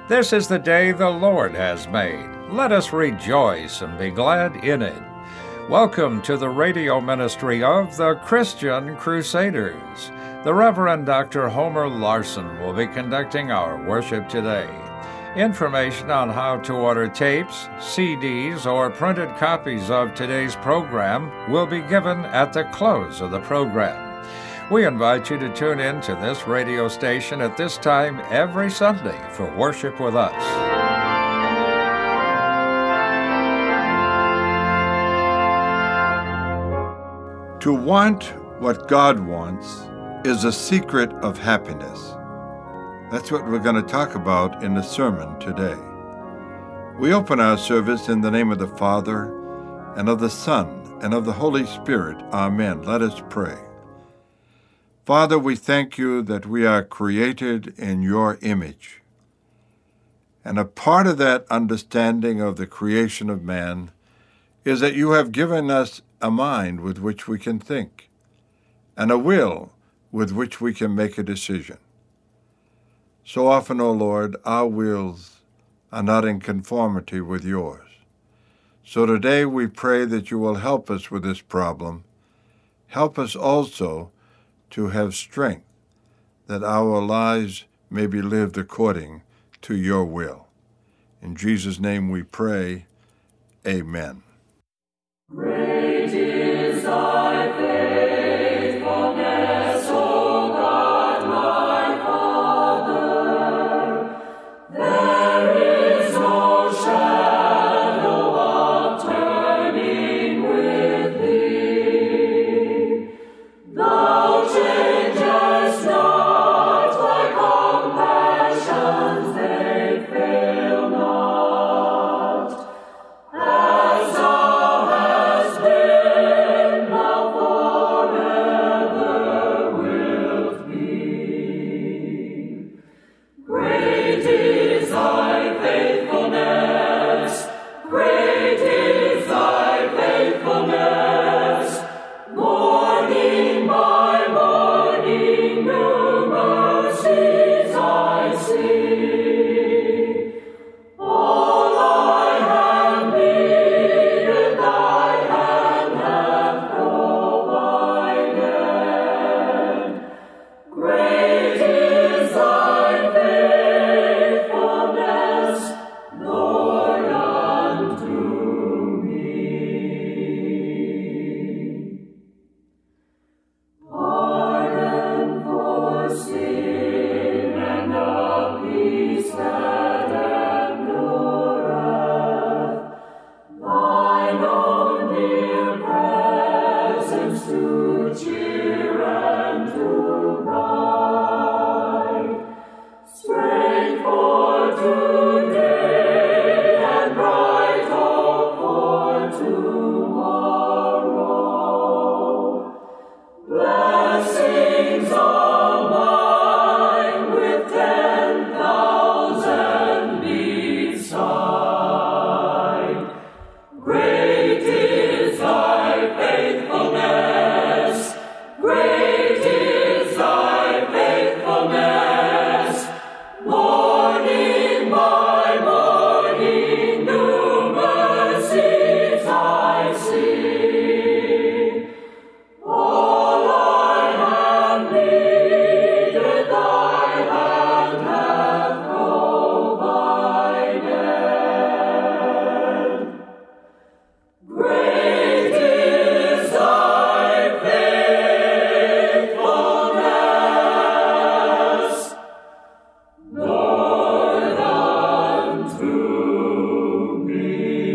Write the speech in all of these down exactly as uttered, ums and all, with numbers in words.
This is the day the Lord has made. Let us rejoice and be glad in it. Welcome to the radio ministry of the Christian Crusaders. The Reverend Doctor Homer Larson will be conducting our worship today. Information on how to order tapes, C Ds, or printed copies of today's program will be given at the close of the program. We invite you to tune in to this radio station at this time every Sunday for worship with us. To want what God wants is a secret of happiness. That's what we're going to talk about in the sermon today. We open our service in the name of the Father, and of the Son, and of the Holy Spirit. Amen. Let us pray. Father, we thank you that we are created in your image. And a part of that understanding of the creation of man is that you have given us a mind with which we can think, and a will with which we can make a decision. So often, O Lord, our wills are not in conformity with yours. So today we pray that you will help us with this problem. Help us also to have strength, that our lives may be lived according to your will. In Jesus' name we pray, amen. Great is thy faithfulness, O God, my Father. There is no shadow of turning with thee. Thou changest not, thy compassions, they fail not. As thou hast been, thou forever wilt be. Great is thy faithfulness, great is thy faithfulness. Morning by morning, new mercies I see. All I have needed, thy hand hath provided. Great is thy faithfulness, Lord, unto me. Pardon for sin and a peace that endureth. Thine own dear presence to cheer and to guide. Strength for today and bright hope for tomorrow. Blessings all mine with ten thousand beside. Great is thy faithfulness, great is thy faithfulness. Morning by morning, new mercies I see. All I have needed, thy hand hath provided. Great is thy faithfulness, Lord, unto me.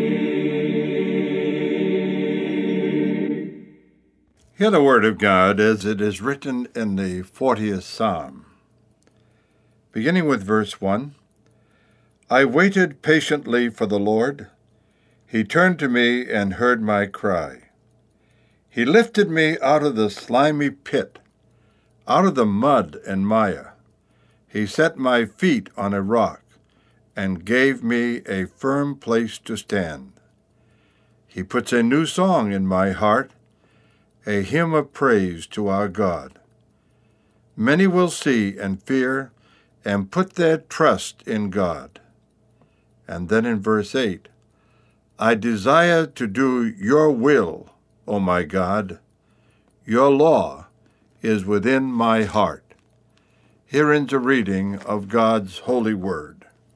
Hear the word of God as it is written in the fortieth Psalm. Beginning with verse one, I waited patiently for the Lord. He turned to me and heard my cry. He lifted me out of the slimy pit, out of the mud and mire. He set my feet on a rock and gave me a firm place to stand. He puts a new song in my heart, a hymn of praise to our God. Many will see and fear and put their trust in God. And then in verse eight, I desire to do your will, O my God. Your law is within my heart. Here ends a reading of God's holy word.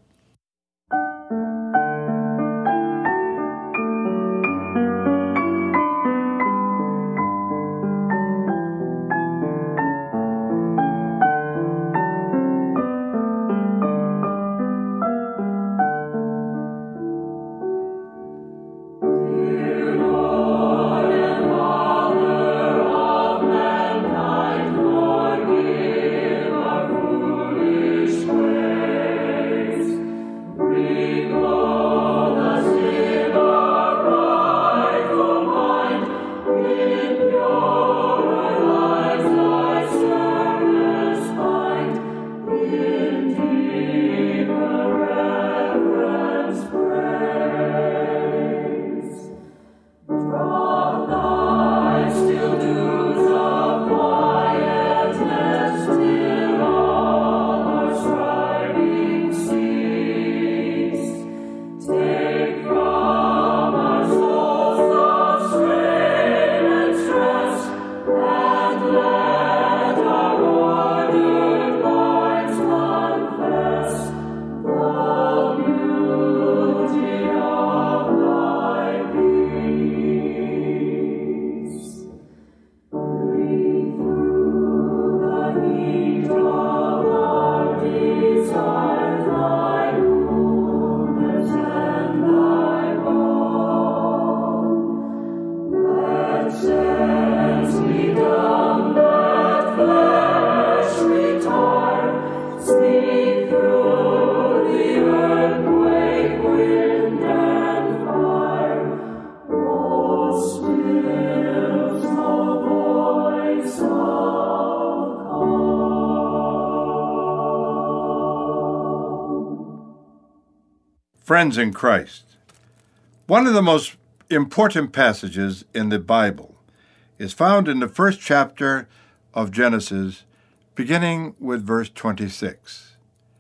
Friends in Christ, one of the most important passages in the Bible is found in the first chapter of Genesis, beginning with verse twenty-six.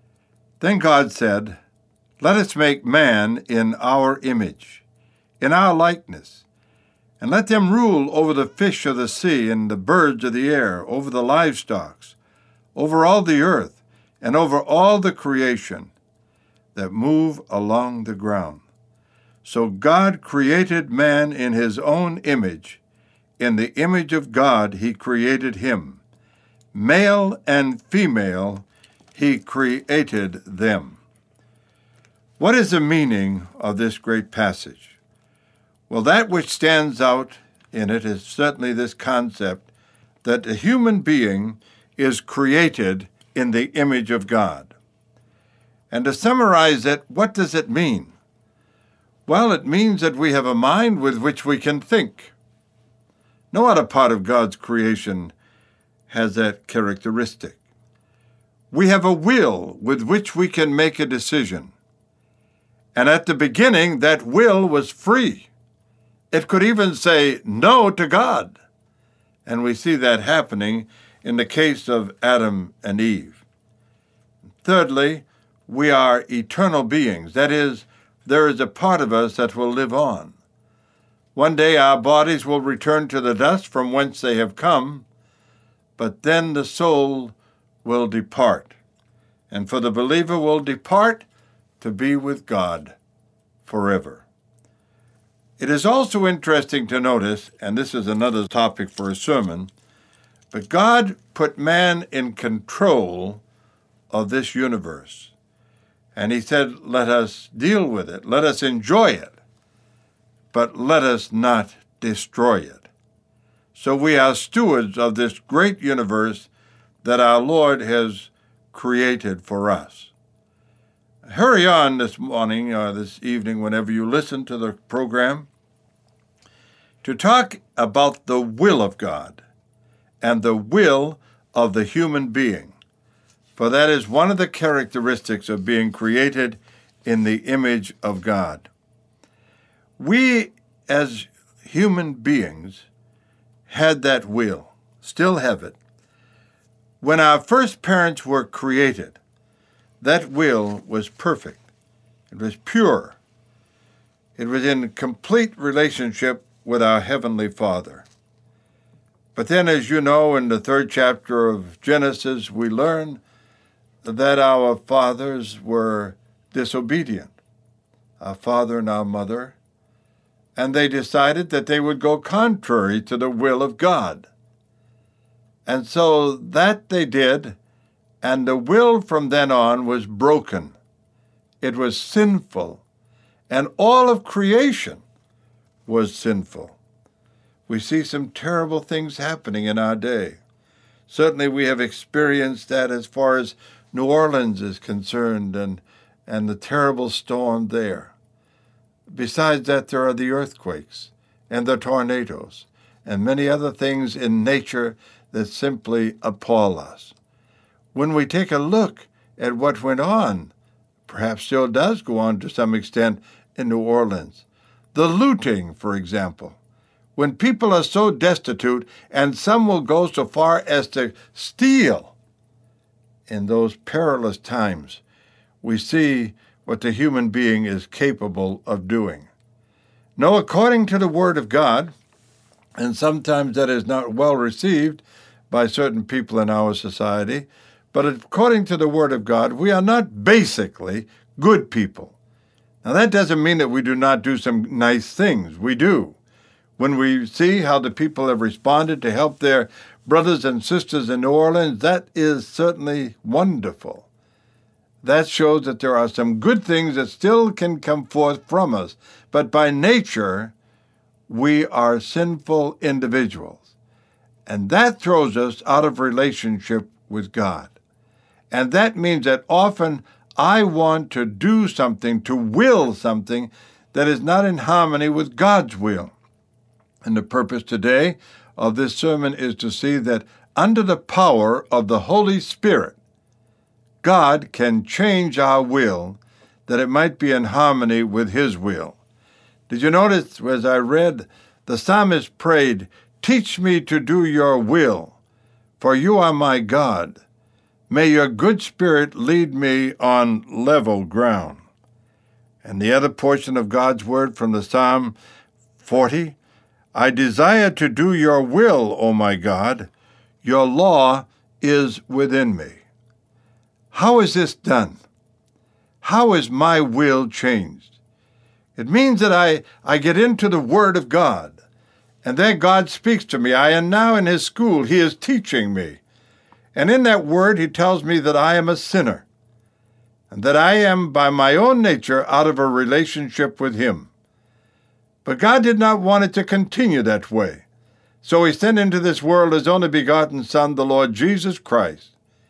Then God said, "Let us make man in our image, in our likeness, and let them rule over the fish of the sea and the birds of the air, over the livestock, over all the earth, and over all the creation that move along the ground." So God created man in his own image. In the image of God he created him. Male and female he created them. What is the meaning of this great passage? Well, that which stands out in it is certainly this concept that a human being is created in the image of God. And to summarize it, what does it mean? Well, it means that we have a mind with which we can think. No other part of God's creation has that characteristic. We have a will with which we can make a decision. And at the beginning, that will was free. It could even say no to God. And we see that happening in the case of Adam and Eve. Thirdly, we are eternal beings. That is, there is a part of us that will live on. One day our bodies will return to the dust from whence they have come, but then the soul will depart. And for the believer will depart to be with God forever. It is also interesting to notice, and this is another topic for a sermon, but God put man in control of this universe. And he said, let us deal with it, let us enjoy it, but let us not destroy it. So we are stewards of this great universe that our Lord has created for us. Hurry on this morning or this evening, whenever you listen to the program, to talk about the will of God and the will of the human being. For that is one of the characteristics of being created in the image of God. We, as human beings, had that will, still have it. When our first parents were created, that will was perfect. It was pure. It was in complete relationship with our Heavenly Father. But then, as you know, in the third chapter of Genesis, we learn that our fathers were disobedient, our father and our mother, and they decided that they would go contrary to the will of God. And so that they did, and the will from then on was broken. It was sinful, and all of creation was sinful. We see some terrible things happening in our day. Certainly we have experienced that as far as New Orleans is concerned, and, and the terrible storm there. Besides that, there are the earthquakes and the tornadoes and many other things in nature that simply appall us. When we take a look at what went on, perhaps still does go on to some extent in New Orleans, the looting, for example, when people are so destitute and some will go so far as to steal. In those perilous times, we see what the human being is capable of doing. No, according to the Word of God, and sometimes that is not well received by certain people in our society, but according to the Word of God, we are not basically good people. Now, that doesn't mean that we do not do some nice things. We do. When we see how the people have responded to help their brothers and sisters in New Orleans, that is certainly wonderful. That shows that there are some good things that still can come forth from us. But by nature, we are sinful individuals. And that throws us out of relationship with God. And that means that often I want to do something, to will something that is not in harmony with God's will. And the purpose today of this sermon is to see that under the power of the Holy Spirit, God can change our will that it might be in harmony with His will. Did you notice as I read, the psalmist prayed, "Teach me to do your will, for you are my God. May your good spirit lead me on level ground." And the other portion of God's word from the Psalm forty, "I desire to do your will, O my God. Your law is within me." How is this done? How is my will changed? It means that I, I get into the Word of God, and there God speaks to me. I am now in His school. He is teaching me. And in that Word, He tells me that I am a sinner, and that I am by my own nature out of a relationship with Him. But God did not want it to continue that way. So He sent into this world His only begotten Son, the Lord Jesus Christ.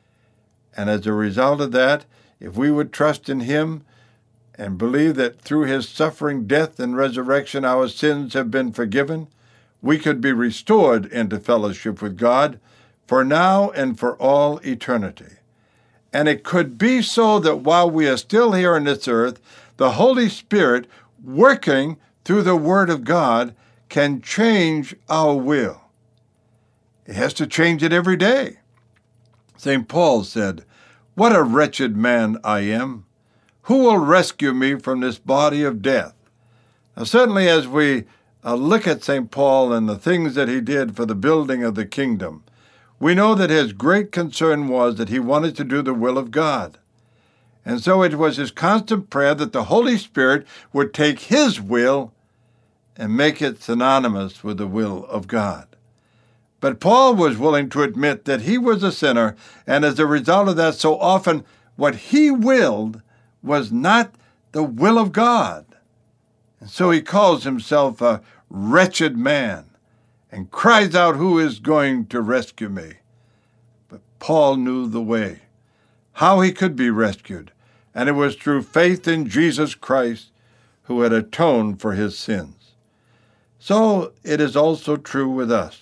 And as a result of that, if we would trust in Him and believe that through His suffering, death, and resurrection our sins have been forgiven, we could be restored into fellowship with God for now and for all eternity. And it could be so that while we are still here on this earth, the Holy Spirit, working through the Word of God, can change our will. It has to change it every day. Saint Paul said, "What a wretched man I am! Who will rescue me from this body of death?" Now, certainly as we uh, look at Saint Paul and the things that he did for the building of the kingdom, we know that his great concern was that he wanted to do the will of God. And so it was his constant prayer that the Holy Spirit would take his will and make it synonymous with the will of God. But Paul was willing to admit that he was a sinner, and as a result of that, so often what he willed was not the will of God. And so he calls himself a wretched man and cries out, "Who is going to rescue me?" But Paul knew the way, how he could be rescued, and it was through faith in Jesus Christ, who had atoned for his sins. So it is also true with us.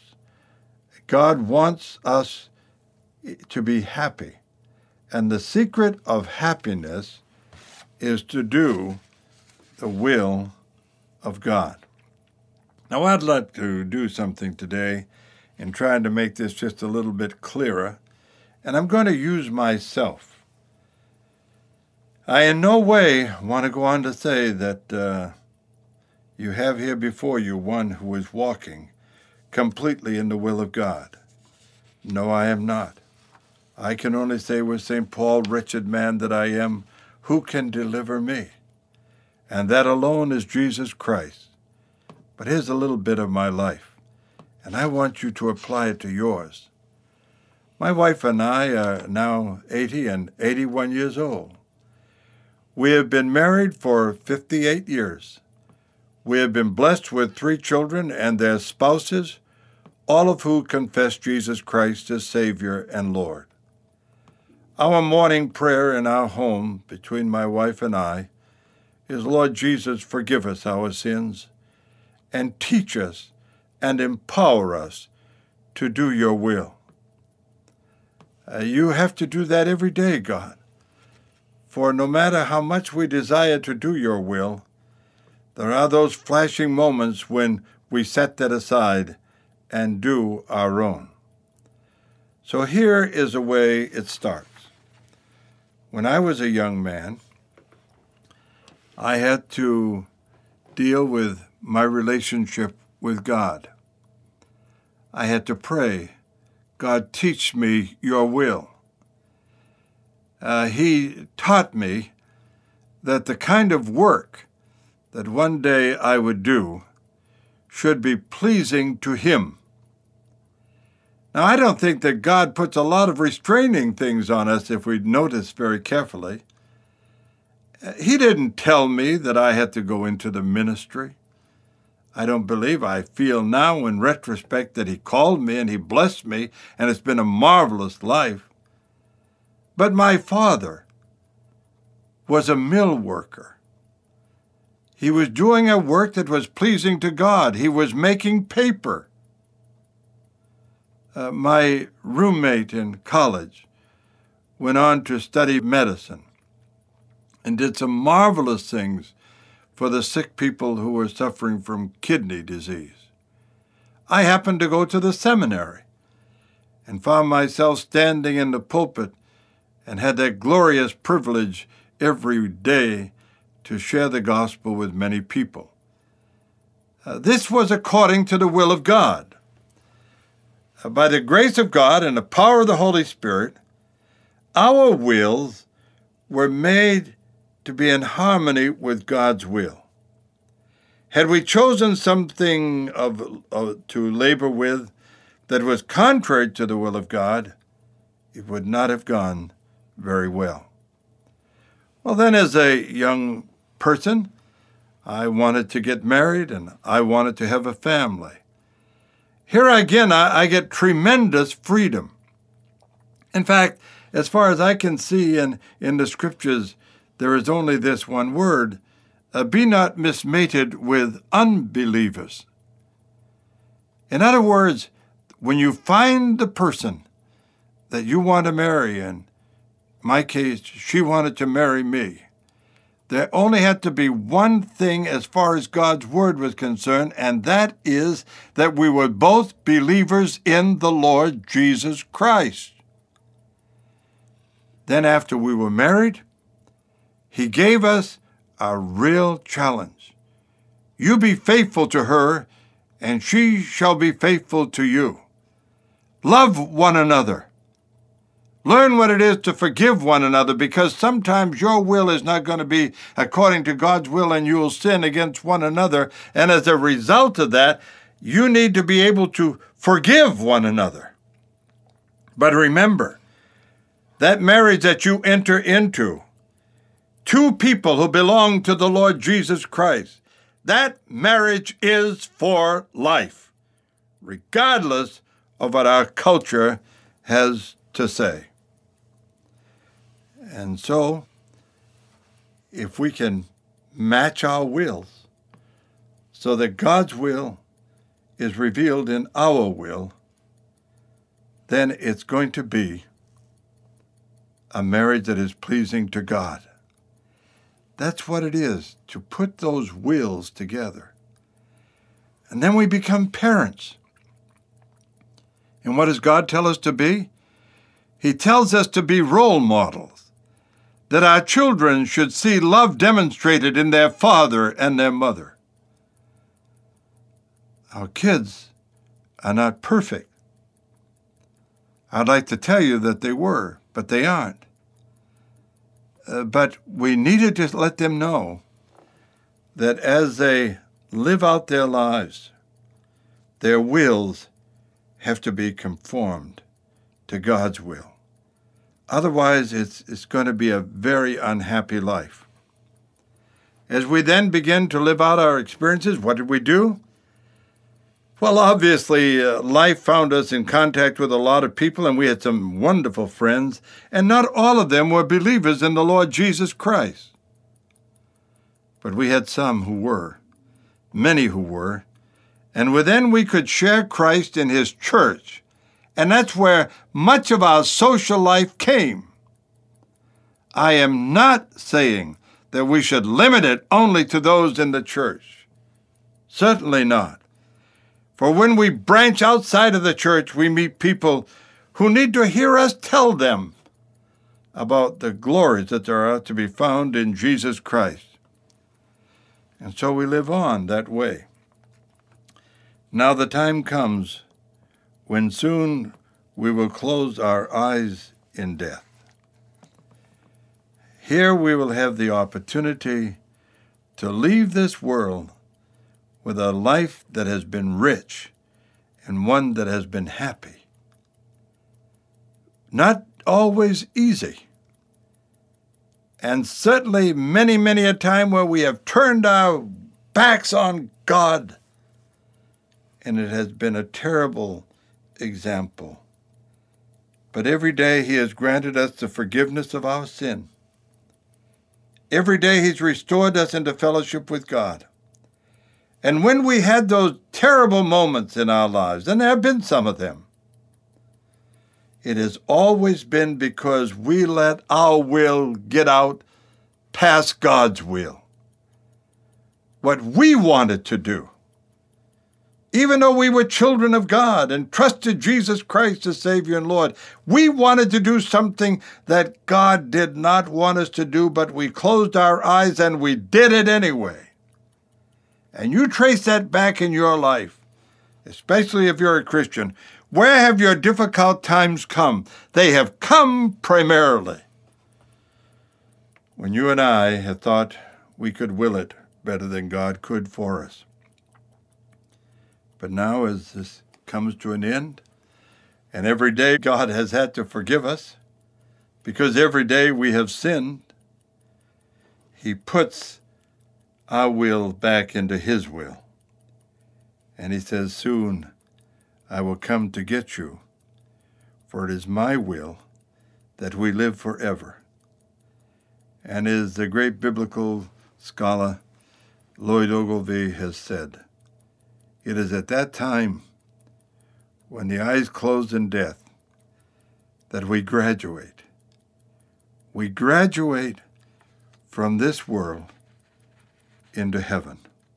God wants us to be happy, and the secret of happiness is to do the will of God. Now, I'd like to do something today in trying to make this just a little bit clearer, and I'm going to use myself. I in no way want to go on to say that uh, you have here before you one who is walking completely in the will of God. No, I am not. I can only say with Saint Paul, wretched man that I am, who can deliver me? And that alone is Jesus Christ. But here's a little bit of my life, and I want you to apply it to yours. My wife and I are now eighty and eighty-one years old. We have been married for fifty-eight years. We have been blessed with three children and their spouses, all of whom confess Jesus Christ as Savior and Lord. Our morning prayer in our home, between my wife and I, is, Lord Jesus, forgive us our sins, and teach us and empower us to do your will. Uh, you have to do that every day, God. For no matter how much we desire to do your will, there are those flashing moments when we set that aside and do our own. So here is a way it starts. When I was a young man, I had to deal with my relationship with God. I had to pray, God, teach me your will. Uh, he taught me that the kind of work that one day I would do should be pleasing to him. Now, I don't think that God puts a lot of restraining things on us if we notice very carefully. He didn't tell me that I had to go into the ministry. I don't believe. I feel now in retrospect that he called me and he blessed me, and it's been a marvelous life. But my father was a mill worker. He was doing a work that was pleasing to God. He was making paper. Uh, my roommate in college went on to study medicine and did some marvelous things for the sick people who were suffering from kidney disease. I happened to go to the seminary and found myself standing in the pulpit and had that glorious privilege every day to share the gospel with many people. Uh, this was according to the will of God. Uh, by the grace of God and the power of the Holy Spirit, our wills were made to be in harmony with God's will. Had we chosen something of, of, to labor with that was contrary to the will of God, it would not have gone very well. Well, then as a young person, I wanted to get married and I wanted to have a family. Here again, I, I get tremendous freedom. In fact, as far as I can see in, in the scriptures, there is only this one word, uh, be not mismated with unbelievers. In other words, when you find the person that you want to marry, in my case, she wanted to marry me, there only had to be one thing as far as God's word was concerned, and that is that we were both believers in the Lord Jesus Christ. Then after we were married, he gave us a real challenge. You be faithful to her, and she shall be faithful to you. Love one another. Learn what it is to forgive one another, because sometimes your will is not going to be according to God's will, and you will sin against one another. And as a result of that, you need to be able to forgive one another. But remember, that marriage that you enter into, two people who belong to the Lord Jesus Christ, that marriage is for life, regardless of what our culture has to say. And so, if we can match our wills so that God's will is revealed in our will, then it's going to be a marriage that is pleasing to God. That's what it is, to put those wills together. And then we become parents. And what does God tell us to be? He tells us to be role models. that our children should see love demonstrated in their father and their mother. Our kids are not perfect. I'd like to tell you that they were, but they aren't. Uh, but we needed to let them know that as they live out their lives, their wills have to be conformed to God's will. Otherwise, it's, it's going to be a very unhappy life. As we then begin to live out our experiences, what did we do? Well, obviously, uh, life found us in contact with a lot of people, and we had some wonderful friends, and not all of them were believers in the Lord Jesus Christ. But we had some who were, many who were, and within we could share Christ in his church, and that's where much of our social life came. I am not saying that we should limit it only to those in the church. Certainly not. For when we branch outside of the church, we meet people who need to hear us tell them about the glories that there are to be found in Jesus Christ. And so we live on that way. Now the time comes when soon we will close our eyes in death. Here we will have the opportunity to leave this world with a life that has been rich and one that has been happy. Not always easy. And certainly many, many a time where we have turned our backs on God, and it has been a terrible example. But every day he has granted us the forgiveness of our sin. Every day he's restored us into fellowship with God. And when we had those terrible moments in our lives, and there have been some of them, it has always been because we let our will get out past God's will. What we wanted to do. Even though we were children of God and trusted Jesus Christ as Savior and Lord, we wanted to do something that God did not want us to do, but we closed our eyes and we did it anyway. And you trace that back in your life, especially if you're a Christian. Where have your difficult times come? They have come primarily when you and I have thought we could will it better than God could for us. But now as this comes to an end, and every day God has had to forgive us, because every day we have sinned, he puts our will back into his will. And he says, soon I will come to get you, for it is my will that we live forever. And as the great biblical scholar Lloyd Ogilvie has said, it is at that time, when the eyes close in death, that we graduate. We graduate from this world into heaven.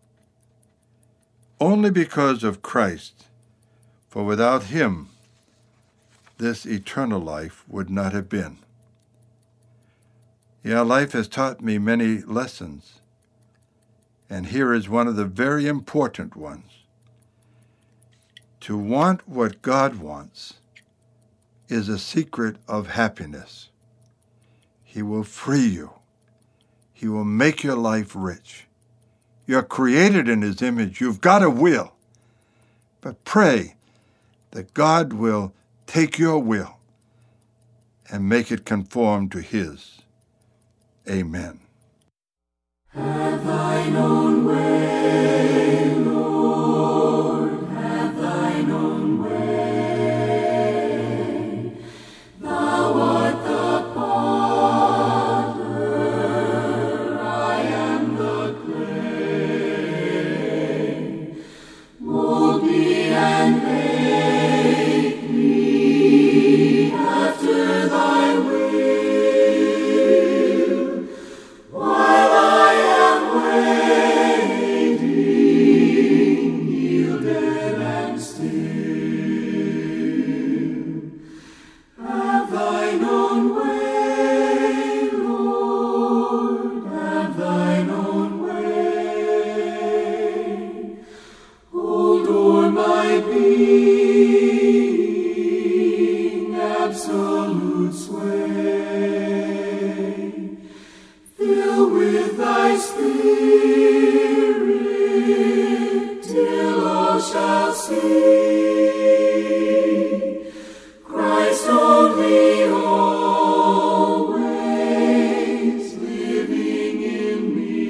Only because of Christ, for without him, this eternal life would not have been. Yeah, life has taught me many lessons, and here is one of the very important ones. To want what God wants is a secret of happiness. He will free you. He will make your life rich. You're created in his image. You've got a will. But pray that God will take your will and make it conform to his. Amen. Have thine own way, Lord, have thine own way. Thou art the potter, I am the clay. Mold me and make me after thy will, while I am waiting. sing. Christ only always living in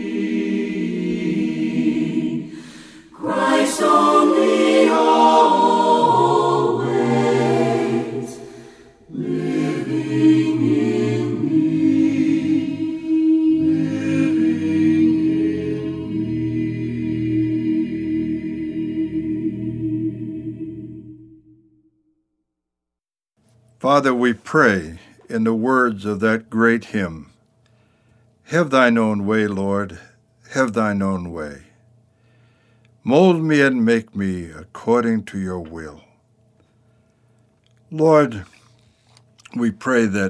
me. Christ only always living in me. Father, we pray in the words of that great hymn, "Have thine own way, Lord, have thine own way. Mold me and make me according to your will." Lord, we pray that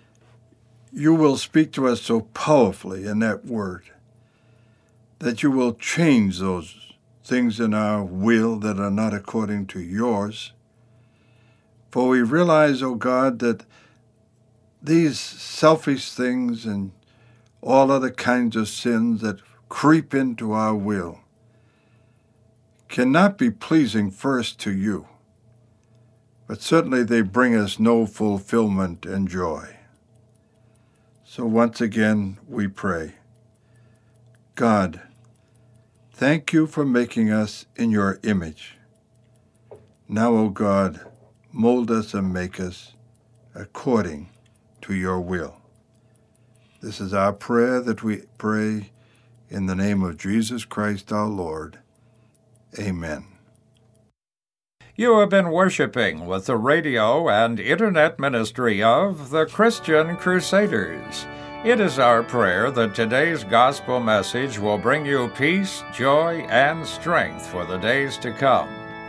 you will speak to us so powerfully in that word, that you will change those things in our will that are not according to yours. For we realize, O God, that these selfish things and all other kinds of sins that creep into our will cannot be pleasing first to you, but certainly they bring us no fulfillment and joy. So once again we pray, God, thank you for making us in your image. Now, O God, mold us and make us according to your will. This is our prayer that we pray in the name of Jesus Christ our Lord. Amen. You have been worshiping with the radio and internet ministry of the Christian Crusaders. It is our prayer that today's gospel message will bring you peace, joy, and strength for the days to come.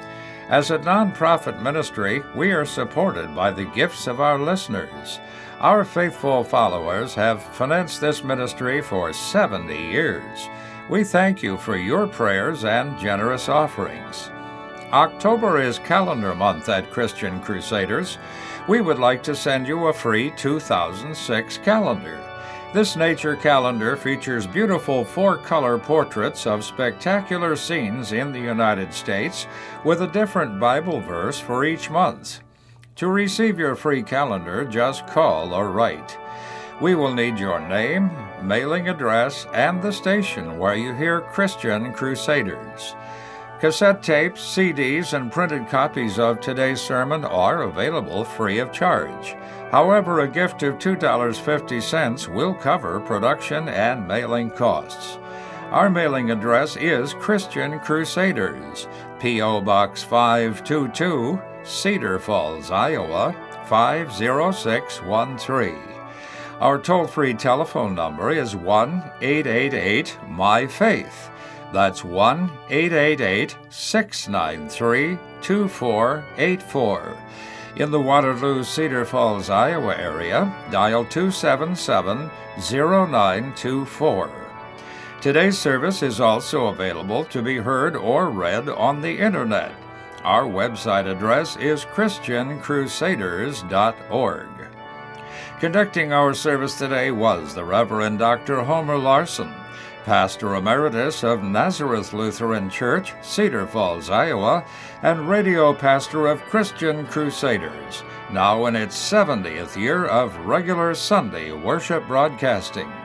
As a nonprofit ministry, we are supported by the gifts of our listeners. Our faithful followers have financed this ministry for seventy years. We thank you for your prayers and generous offerings. October is calendar month at Christian Crusaders. We would like to send you a free two thousand six calendar. This nature calendar features beautiful four-color portraits of spectacular scenes in the United States with a different Bible verse for each month. To receive your free calendar, just call or write. We will need your name, mailing address, and the station where you hear Christian Crusaders. Cassette tapes, C Ds, and printed copies of today's sermon are available free of charge. However, a gift of two dollars and fifty cents will cover production and mailing costs. Our mailing address is Christian Crusaders, P O Box five two two, Cedar Falls, Iowa, five zero six one three. Our toll-free telephone number is one eight eight eight, M Y FAITH. That's one eight eight eight, six nine three, two four eight four. In the Waterloo, Cedar Falls, Iowa area, dial two seven seven, zero nine two four. Today's service is also available to be heard or read on the Internet. Our website address is christian crusaders dot org. Conducting our service today was the Reverend Doctor Homer Larson, Pastor Emeritus of Nazareth Lutheran Church, Cedar Falls, Iowa, and Radio Pastor of Christian Crusaders, now in its seventieth year of regular Sunday worship broadcasting.